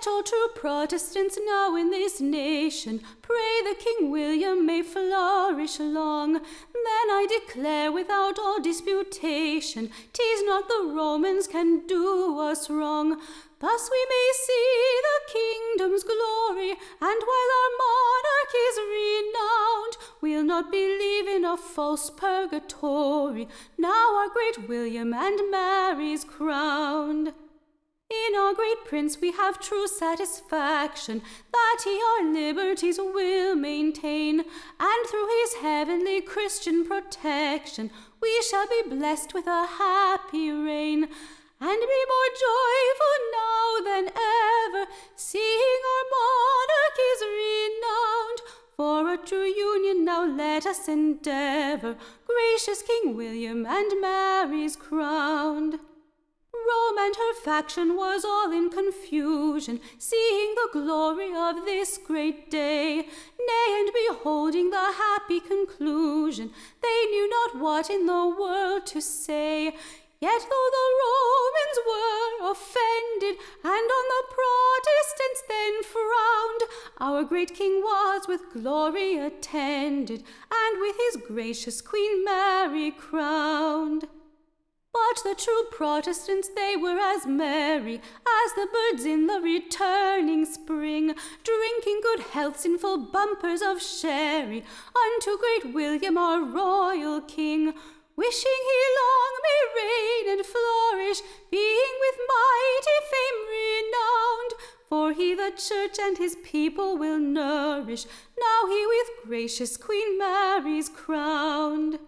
Let all true Protestants now in this nation pray that King William may flourish long. Then I declare without all disputation, 'tis not the Romans can do us wrong. Thus we may see the kingdom's glory, and while our monarch is renowned, we'll not believe in a false purgatory, now our great William and Mary's crowned. In our great prince we have true satisfaction, that he our liberties will maintain, and through his heavenly Christian protection we shall be blessed with a happy reign, and be more joyful now than ever, seeing our monarch is renowned. For a true union now let us endeavor, gracious King William and Mary's crowned. Rome and her faction was all in confusion, seeing the glory of this great day. Nay, and beholding the happy conclusion, they knew not what in the world to say. Yet though the Romans were offended, and on the Protestants then frowned, our great King was with glory attended, and with his gracious Queen Mary crowned. But the true Protestants, they were as merry as the birds in the returning spring, drinking good healths in full bumpers of sherry unto great William our royal King, wishing he long may reign and flourish, being with mighty fame renowned. For he the church and his people will nourish, now he with gracious Queen Mary's crowned.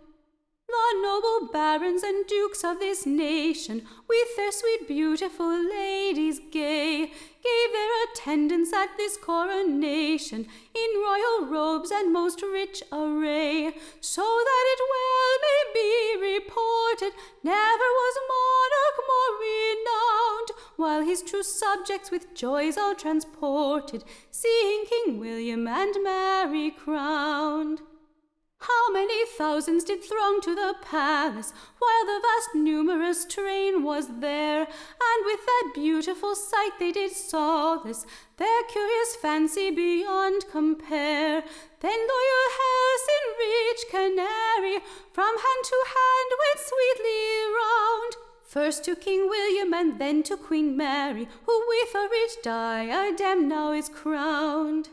The noble barons and dukes of this nation, with their sweet beautiful ladies gay, gave their attendance at this coronation, in royal robes and most rich array, so that it well may be reported, never was monarch more renowned, while his true subjects with joys all transported, seeing King William and Mary crowned. How many thousands did throng to the palace, while the vast numerous train was there, and with that beautiful sight they did solace their curious fancy beyond compare. Then loyal Hesse in rich Canary from hand to hand went sweetly round, first to King William and then to Queen Mary, who with a rich diadem now is crowned.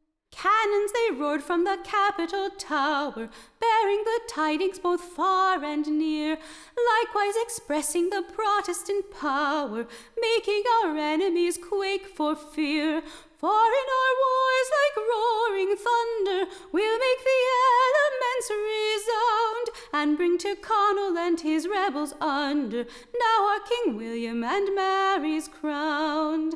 Cannons they roared from the Capitol tower, bearing the tidings both far and near, likewise expressing the Protestant power, making our enemies quake for fear. For in our wars like roaring thunder, we'll make the elements resound, and bring Tyrconnel and his rebels under, now our King William and Mary's crowned.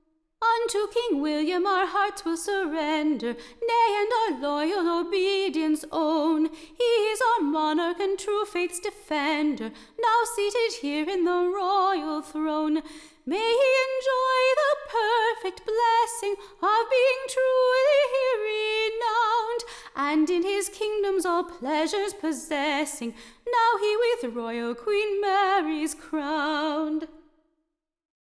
Unto King William our hearts will surrender, nay, and our loyal obedience own. He is our monarch and true faith's defender, now seated here in the royal throne. May he enjoy the perfect blessing of being truly here renowned, and in his kingdoms all pleasures possessing, now he with royal Queen Mary's crowned.